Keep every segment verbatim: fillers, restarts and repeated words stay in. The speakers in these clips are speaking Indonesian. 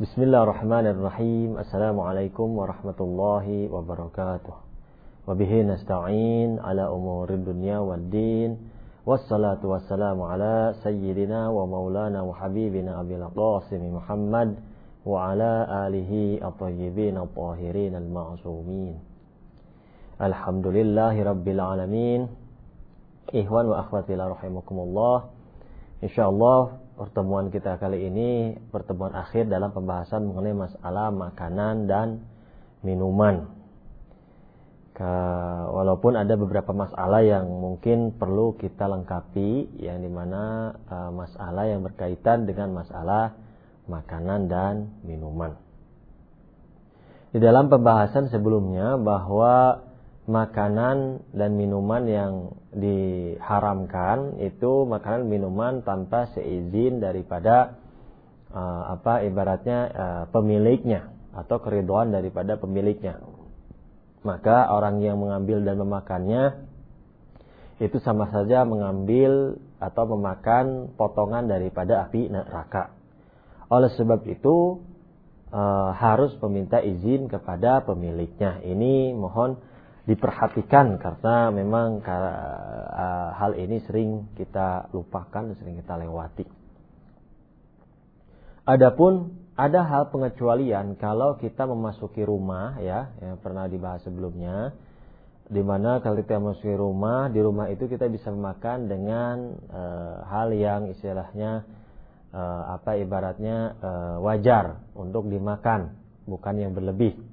Bismillahirrahmanirrahim. Assalamualaikum warahmatullahi wabarakatuh. Wabihi nasta'in ala umurid dunya waddin. Wassalatu wassalamu ala sayyidina wa maulana wa habibina abil qasim Muhammad wa ala alihi at-tayyibin at-tahirin al-ma'sumin. Alhamdulillahi rabbil alamin. Ikhwan wa akhwati la rahimakumullah. Insyaallah pertemuan kita kali ini pertemuan akhir dalam pembahasan mengenai masalah makanan dan minuman. Walaupun ada beberapa masalah yang mungkin perlu kita lengkapi, yang dimana uh, masalah yang berkaitan dengan masalah makanan dan minuman. Di dalam pembahasan sebelumnya bahwa makanan dan minuman yang diharamkan itu makanan minuman tanpa seizin daripada uh, apa ibaratnya uh, pemiliknya atau keridhaan daripada pemiliknya. Maka orang yang mengambil dan memakannya itu sama saja mengambil atau memakan potongan daripada api neraka. Oleh sebab itu uh, harus meminta izin kepada pemiliknya. Ini mohon diperhatikan karena memang uh, hal ini sering kita lupakan, sering kita lewati. Adapun ada hal pengecualian kalau kita memasuki rumah, ya, yang pernah dibahas sebelumnya, di mana kalau kita memasuki rumah, di rumah itu kita bisa makan dengan uh, hal yang istilahnya uh, apa ibaratnya uh, wajar untuk dimakan, bukan yang berlebih.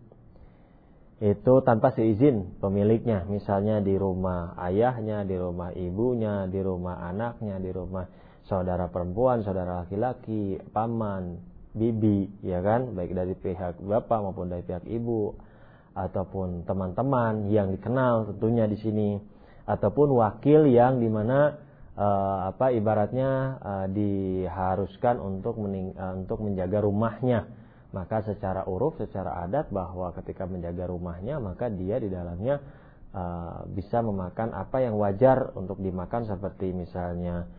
Itu tanpa seizin pemiliknya, misalnya di rumah ayahnya, di rumah ibunya, di rumah anaknya, di rumah saudara perempuan, saudara laki-laki, paman, bibi, ya kan, baik dari pihak bapak maupun dari pihak ibu, ataupun teman-teman yang dikenal tentunya di sini, ataupun wakil yang dimana uh, apa ibaratnya uh, diharuskan untuk mening- uh, untuk menjaga rumahnya. Maka secara uruf, secara adat bahwa ketika menjaga rumahnya maka dia di dalamnya uh, bisa memakan apa yang wajar untuk dimakan, seperti misalnya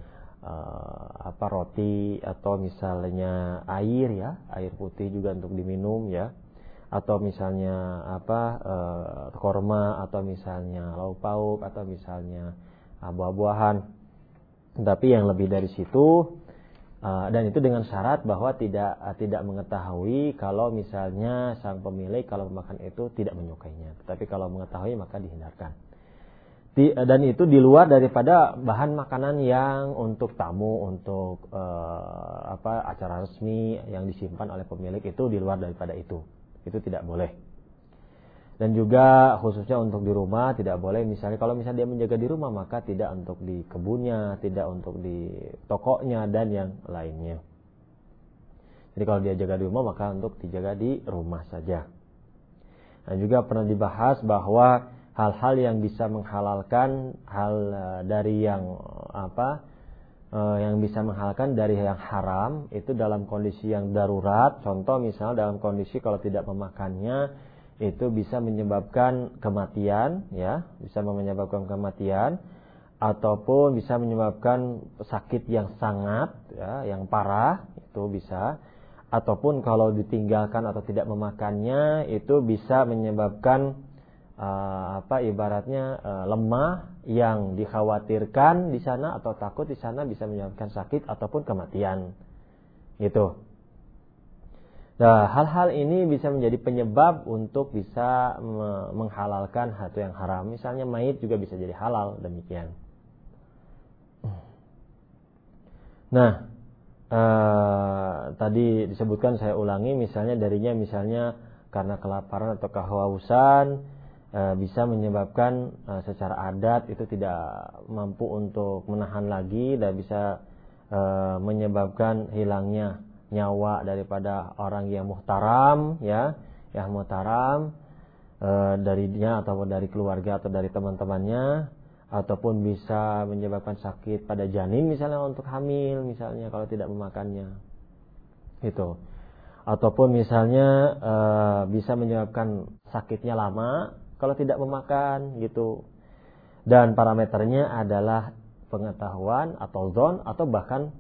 uh, apa roti, atau misalnya air, ya, air putih juga untuk diminum, ya, atau misalnya apa uh, korma, atau misalnya lauk pauk, atau misalnya uh, buah-buahan. Tapi yang lebih dari situ, Uh, dan itu dengan syarat bahwa tidak uh, tidak mengetahui kalau misalnya sang pemilik kalau makan itu tidak menyukainya. Tetapi kalau mengetahui maka dihindarkan. Di, uh, dan itu di luar daripada bahan makanan yang untuk tamu, untuk uh, apa acara resmi yang disimpan oleh pemilik, itu di luar daripada itu. Itu tidak boleh. Dan juga khususnya untuk di rumah tidak boleh, misalnya kalau misalnya dia menjaga di rumah maka tidak untuk di kebunnya, tidak untuk di tokonya dan yang lainnya. Jadi kalau dia jaga di rumah maka untuk dijaga di rumah saja. Dan juga pernah dibahas bahwa hal-hal yang bisa menghalalkan hal dari yang apa yang bisa menghalalkan dari yang haram itu dalam kondisi yang darurat. Contoh misalnya dalam kondisi kalau tidak memakannya itu bisa menyebabkan kematian, ya, bisa menyebabkan kematian, ataupun bisa menyebabkan sakit yang sangat, ya, yang parah, itu bisa, ataupun kalau ditinggalkan atau tidak memakannya itu bisa menyebabkan uh, apa ibaratnya uh, lemah yang dikhawatirkan di sana atau takut di sana bisa menyebabkan sakit ataupun kematian, gitu. Nah, hal-hal ini bisa menjadi penyebab untuk bisa me- menghalalkan hal yang haram. Misalnya mayit juga bisa jadi halal, demikian. Nah, ee, tadi disebutkan, saya ulangi, misalnya darinya misalnya karena kelaparan atau kehausan e, bisa menyebabkan e, secara adat itu tidak mampu untuk menahan lagi dan bisa e, menyebabkan hilangnya nyawa daripada orang yang muhtaram, ya, yang muhtaram e, darinya ataupun dari keluarga atau dari teman-temannya, ataupun bisa menyebabkan sakit pada janin misalnya untuk hamil misalnya kalau tidak memakannya, gitu. Ataupun misalnya e, bisa menyebabkan sakitnya lama kalau tidak memakan, gitu. Dan parameternya adalah pengetahuan atau zon atau bahkan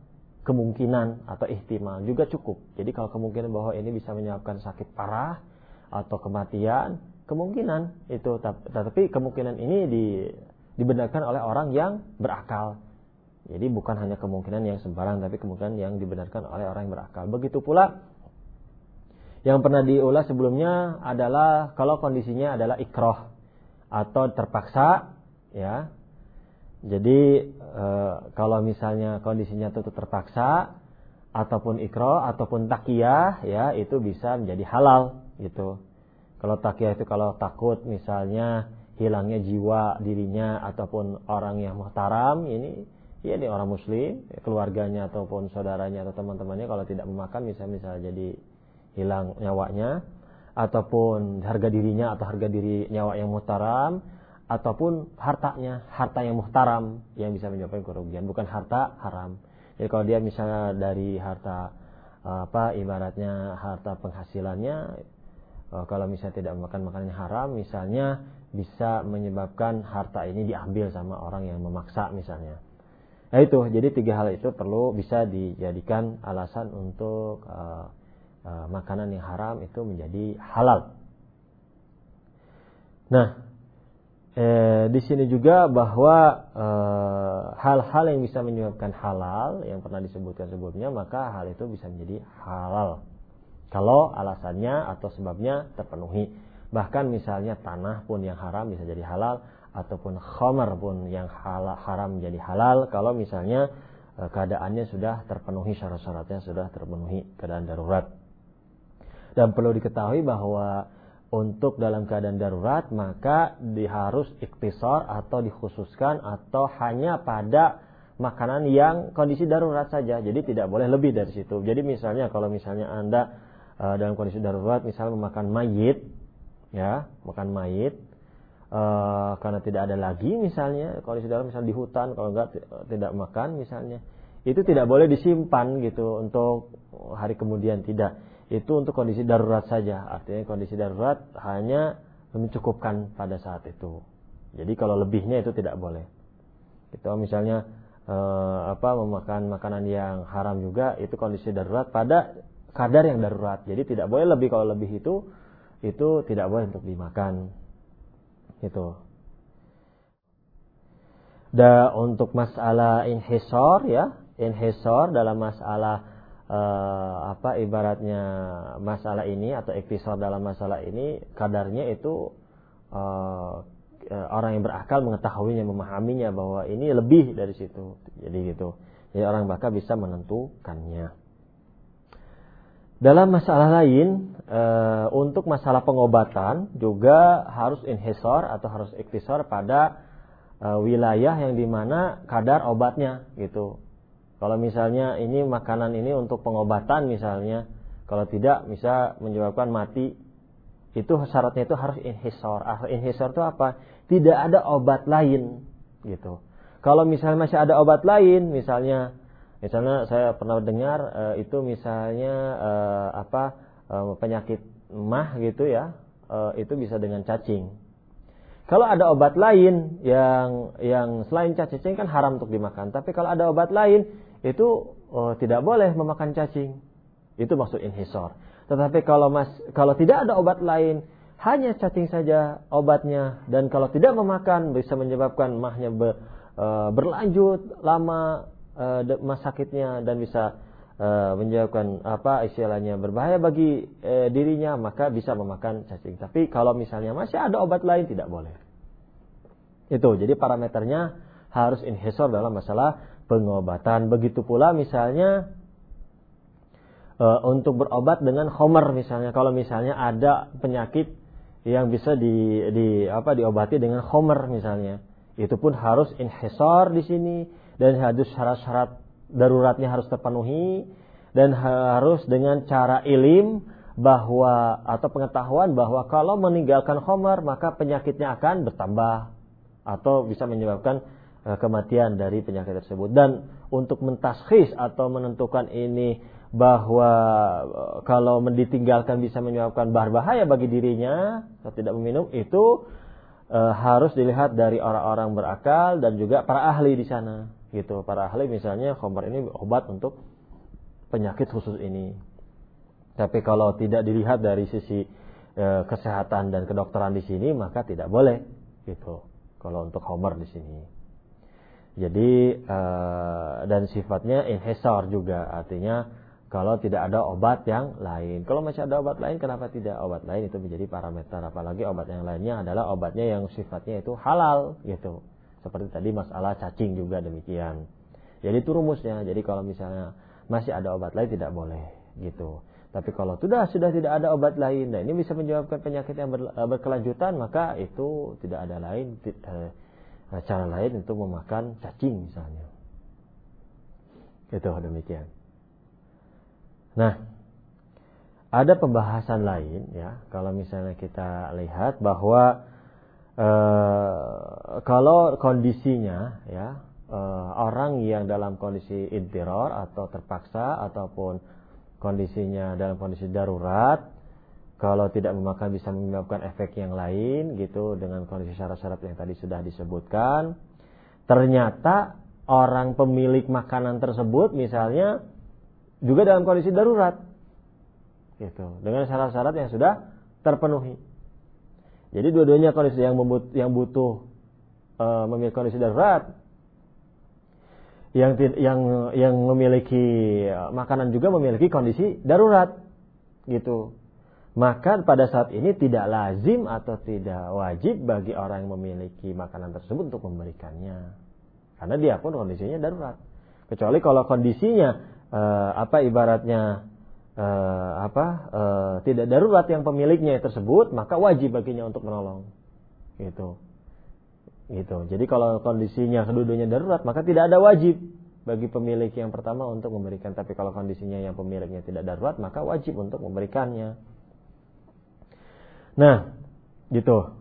kemungkinan atau ihtimal juga cukup. Jadi kalau kemungkinan bahwa ini bisa menyebabkan sakit parah atau kematian, kemungkinan itu, tapi kemungkinan ini di, dibenarkan oleh orang yang berakal. Jadi bukan hanya kemungkinan yang sembarang, tapi kemungkinan yang dibenarkan oleh orang yang berakal. Begitu pula yang pernah diulas sebelumnya adalah kalau kondisinya adalah ikrah atau terpaksa, ya. Jadi e, kalau misalnya kondisinya itu terpaksa ataupun ikrah ataupun takiyah, ya, itu bisa menjadi halal gitu. Kalau takiyah itu kalau takut misalnya hilangnya jiwa dirinya ataupun orang yang muhtaram, ini ya ini orang muslim, keluarganya ataupun saudaranya atau teman-temannya kalau tidak memakan misalnya misalnya jadi hilang nyawanya, ataupun harga dirinya atau harga diri nyawa yang muhtaram, ataupun hartanya, harta yang muhtaram yang bisa menyebabkan kerugian, bukan harta haram. Jadi kalau dia misalnya dari harta apa ibaratnya harta penghasilannya, kalau misalnya tidak memakan makanan haram, misalnya bisa menyebabkan harta ini diambil sama orang yang memaksa misalnya. Nah itu, jadi tiga hal itu perlu bisa dijadikan alasan untuk uh, uh, makanan yang haram itu menjadi halal. Nah, eh, di sini juga bahwa uh, hal-hal yang bisa menyebabkan halal yang pernah disebutkan sebelumnya, maka hal itu bisa menjadi halal kalau alasannya atau sebabnya terpenuhi. Bahkan misalnya tanah pun yang haram bisa jadi halal, ataupun khamar pun yang halal, haram menjadi halal kalau misalnya e, keadaannya sudah terpenuhi, syarat-syaratnya sudah terpenuhi, keadaan darurat. Dan perlu diketahui bahwa untuk dalam keadaan darurat maka di harus iktisar atau dikhususkan atau hanya pada makanan yang kondisi darurat saja. Jadi tidak boleh lebih dari situ. Jadi misalnya kalau misalnya Anda e, dalam kondisi darurat misalnya memakan mayit, ya, makan mayit Uh, karena tidak ada lagi misalnya kondisi darurat, misalnya di hutan, kalau enggak t- tidak makan misalnya, itu tidak boleh disimpan gitu untuk hari kemudian, tidak. Itu untuk kondisi darurat saja. Artinya kondisi darurat hanya mencukupkan pada saat itu. Jadi kalau lebihnya itu tidak boleh. Itu misalnya uh, apa memakan makanan yang haram juga, itu kondisi darurat pada kadar yang darurat. Jadi tidak boleh lebih, kalau lebih itu itu tidak boleh untuk dimakan. Itu. Dan untuk masalah inhisar, ya, inhisar dalam masalah eh, apa ibaratnya masalah ini atau iktisar dalam masalah ini, kadarnya itu eh, orang yang berakal mengetahuinya, memahaminya bahwa ini lebih dari situ. Jadi gitu. Jadi orang bakal bisa menentukannya. Dalam masalah lain, e, untuk masalah pengobatan juga harus inhisar atau harus iktisar pada e, wilayah yang dimana kadar obatnya gitu. Kalau misalnya ini makanan ini untuk pengobatan misalnya, kalau tidak bisa menyebabkan mati, itu syaratnya itu harus inhisar. Inhisar itu apa? Tidak ada obat lain gitu. Kalau misalnya masih ada obat lain, misalnya Misalnya saya pernah dengar e, itu misalnya e, apa e, penyakit mah gitu ya, e, itu bisa dengan cacing. Kalau ada obat lain yang yang selain cacing kan haram untuk dimakan. Tapi kalau ada obat lain itu e, tidak boleh memakan cacing. Itu maksud inhisar. Tetapi kalau mas kalau tidak ada obat lain, hanya cacing saja obatnya, dan kalau tidak memakan bisa menyebabkan mahnya ber, e, berlanjut lama mas sakitnya dan bisa uh, menyebabkan apa istilahnya berbahaya bagi uh, dirinya, maka bisa memakan cacing. Tapi kalau misalnya masih ada obat lain tidak boleh. Itu jadi parameternya harus inhisar dalam masalah pengobatan. Begitu pula misalnya uh, untuk berobat dengan khamar misalnya, kalau misalnya ada penyakit yang bisa di, di apa diobati dengan khamar misalnya, itu pun harus inhisar di sini. Dan harus syarat-syarat daruratnya harus terpenuhi, dan harus dengan cara ilim bahwa atau pengetahuan bahwa kalau meninggalkan khamar maka penyakitnya akan bertambah atau bisa menyebabkan e, kematian dari penyakit tersebut. Dan untuk mentaskhis atau menentukan ini bahwa e, kalau ditinggalkan bisa menyebabkan berbahaya bagi dirinya atau tidak meminum, itu e, harus dilihat dari orang-orang berakal dan juga para ahli di sana. Gitu, para ahli misalnya khamar ini obat untuk penyakit khusus ini. Tapi kalau tidak dilihat dari sisi e, kesehatan dan kedokteran di sini, maka tidak boleh gitu. Kalau untuk homer di sini. Jadi e, dan sifatnya inhisar juga, artinya kalau tidak ada obat yang lain. Kalau masih ada obat lain, kenapa tidak? Obat lain itu menjadi parameter. Apalagi obat yang lainnya adalah obatnya yang sifatnya itu halal gitu. Seperti tadi masalah cacing juga demikian. Jadi itu rumusnya. Jadi kalau misalnya masih ada obat lain tidak boleh gitu. Tapi kalau sudah sudah tidak ada obat lain, dan ini bisa menyebabkan penyakit yang ber, berkelanjutan, maka itu tidak ada lain eh, cara lain untuk memakan cacing misalnya. Itu demikian. Nah, ada pembahasan lain ya. Kalau misalnya kita lihat bahwa eh, kalau kondisinya ya eh, orang yang dalam kondisi idtirar atau terpaksa ataupun kondisinya dalam kondisi darurat, kalau tidak memakan bisa menyebabkan efek yang lain gitu dengan kondisi syarat-syarat yang tadi sudah disebutkan. Ternyata orang pemilik makanan tersebut misalnya juga dalam kondisi darurat gitu, dengan syarat-syarat yang sudah terpenuhi. Jadi dua-duanya kondisi yang membutuh, yang butuh e, memiliki kondisi darurat, yang yang yang memiliki makanan juga memiliki kondisi darurat gitu. Maka pada saat ini tidak lazim atau tidak wajib bagi orang yang memiliki makanan tersebut untuk memberikannya, karena dia pun kondisinya darurat. Kecuali kalau kondisinya eh, apa ibaratnya eh, apa eh, tidak darurat yang pemiliknya tersebut, maka wajib baginya untuk menolong gitu. Gitu. Jadi kalau kondisinya kedudukannya darurat, maka tidak ada wajib bagi pemilik yang pertama untuk memberikan. Tapi kalau kondisinya yang pemiliknya tidak darurat, maka wajib untuk memberikannya. Nah, gitu.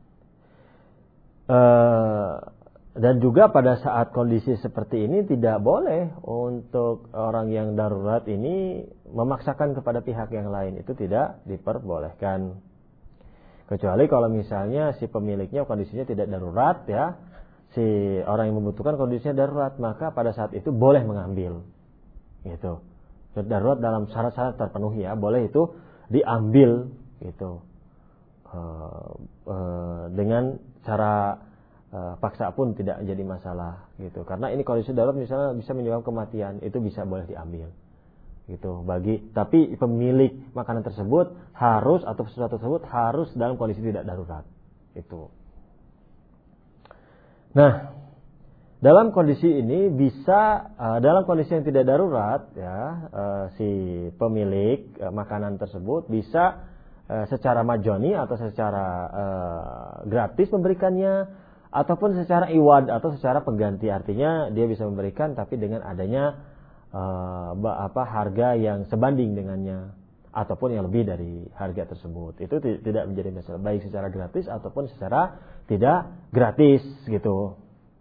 E, dan juga pada saat kondisi seperti ini tidak boleh untuk orang yang darurat ini memaksakan kepada pihak yang lain. Itu tidak diperbolehkan. Kecuali kalau misalnya si pemiliknya kondisinya tidak darurat ya, si orang yang membutuhkan kondisinya darurat, maka pada saat itu boleh mengambil. Gitu. Darurat dalam syarat-syarat terpenuhi ya, boleh itu diambil gitu. E, e, dengan cara e, paksa pun tidak jadi masalah gitu. Karena ini kondisi darurat misalnya bisa menyebabkan kematian, itu bisa boleh diambil. Gitu bagi tapi pemilik makanan tersebut harus atau sesuatu tersebut harus dalam kondisi tidak darurat itu. Nah, dalam kondisi ini bisa uh, dalam kondisi yang tidak darurat ya uh, si pemilik uh, makanan tersebut bisa uh, secara majoni atau secara uh, gratis memberikannya, ataupun secara iwad atau secara pengganti, artinya dia bisa memberikan tapi dengan adanya Uh, apa harga yang sebanding dengannya ataupun yang lebih dari harga tersebut. Itu t- tidak menjadi masalah, baik secara gratis ataupun secara tidak gratis gitu.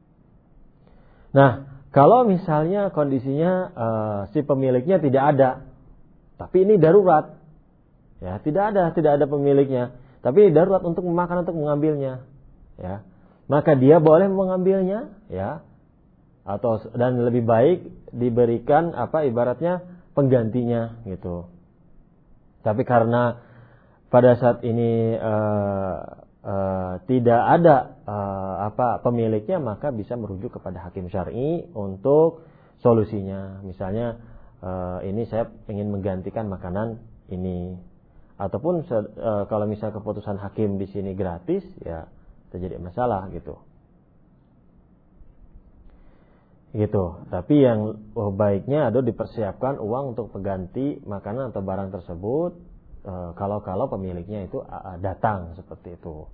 Nah, kalau misalnya kondisinya uh, si pemiliknya tidak ada, tapi ini darurat, ya tidak ada tidak ada pemiliknya, tapi darurat untuk memakan untuk mengambilnya, ya maka dia boleh mengambilnya, ya. Atau dan lebih baik diberikan apa ibaratnya penggantinya gitu. Tapi karena pada saat ini uh, uh, tidak ada uh, apa pemiliknya, maka bisa merujuk kepada hakim syar'i untuk solusinya. Misalnya uh, ini saya ingin menggantikan makanan ini, ataupun uh, kalau misal keputusan hakim di sini gratis, ya terjadi masalah gitu. Gitu. Tapi yang oh, baiknya adalah dipersiapkan uang untuk pengganti makanan atau barang tersebut e, kalau-kalau pemiliknya itu a, a, datang seperti itu.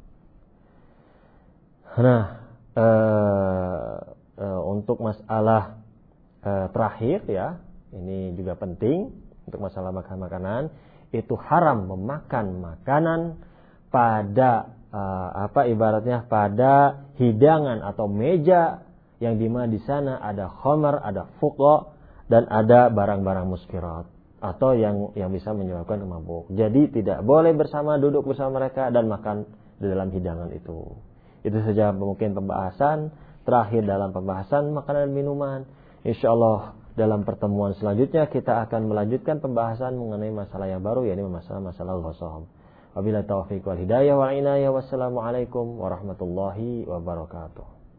Nah, e, e, untuk masalah e, terakhir ya, ini juga penting untuk masalah makan makanan, itu haram memakan makanan pada e, apa ibaratnya pada hidangan atau meja yang dimana di sana ada khamar, ada fuqa, dan ada barang-barang muskirat atau yang yang bisa menyebabkan mabuk. Jadi tidak boleh bersama duduk bersama mereka dan makan di dalam hidangan itu. Itu saja mungkin pembahasan terakhir dalam pembahasan makanan dan minuman. Insyaallah dalam pertemuan selanjutnya kita akan melanjutkan pembahasan mengenai masalah yang baru, yaitu masalah-masalah ghasam. Wabillahi taufiq wal hidayah wal inayah. Wassalamualaikum warahmatullahi wabarakatuh.